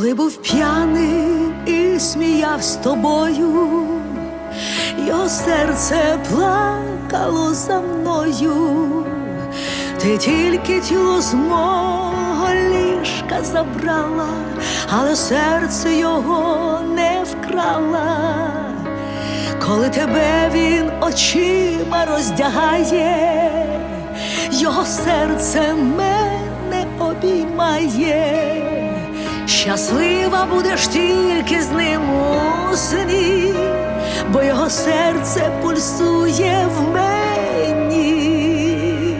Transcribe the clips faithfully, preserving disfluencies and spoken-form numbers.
Коли був п'яний і сміяв з тобою, його серце плакало за мною. Ти тільки тіло з мого ліжка забрала, але серце його не вкрала. Коли тебе він очима роздягає, його серце мене обіймає. Щаслива будеш тільки з ним у сні, бо його серце пульсує в мені.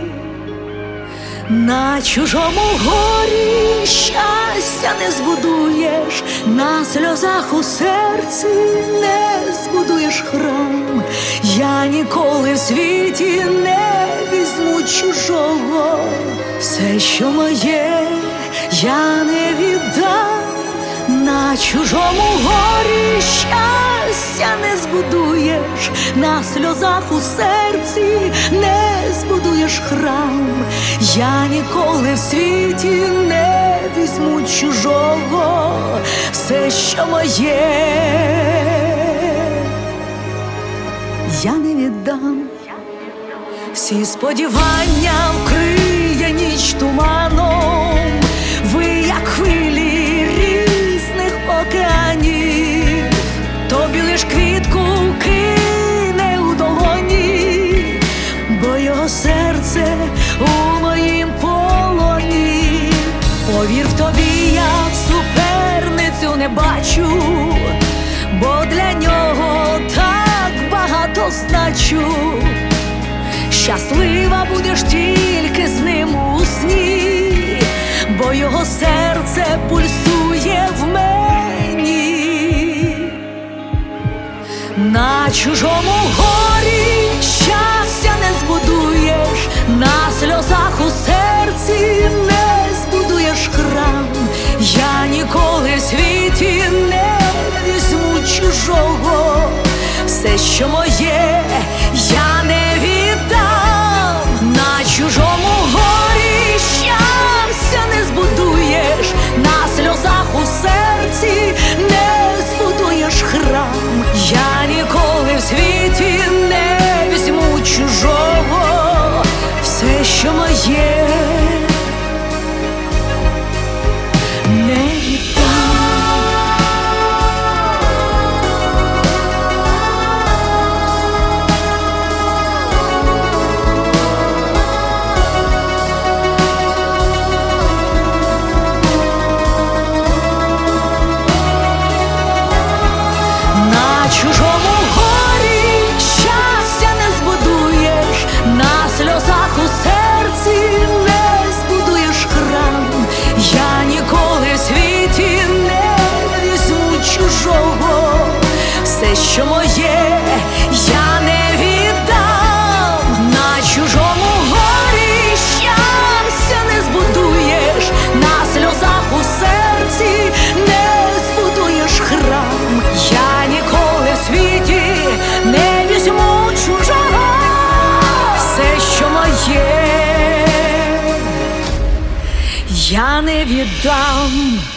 На чужому горі щастя не збудуєш, на сльозах у серці не збудуєш храм. Я ніколи в світі не візьму чужого, все, що моє, я не віддам. На чужому горі щастя не збудуєш, на сльозах у серці не збудуєш храм. Я ніколи в світі не візьму чужого, все, що моє, я не віддам. Всі сподівання вкриє ніч туманом, ви як хвилі різних океанів. Тобі лиш квітку кине у долоні, бо його серце у моїм полоні. Повір, в тобі я суперницю не бачу, бо для нього так багато значу. Щаслива будеш тільки з ним у сні, бо його серце пульсує в мені. На чужому горі щастя не збудуєш, на сльозах у серці не збудуєш храм. Я ніколи в світі не візьму чужого, все, що моє, я не віддам. На чужому горі щастя не збудуєш, на сльозах у серці не збудуєш храм. Я ніколи в світі не візьму чужого, все, що моє, не віддам. На чужому горі щастя не збудуєш, на сльозах у серці не збудуєш храм. Я ніколи в світі не візьму чужого, все, що моє, я не віддам. На чужому горі щастя не збудуєш, на сльозах у серці не збудуєш храм. Я ніколи в світі не візьму чужого, все, що моє, я не віддам.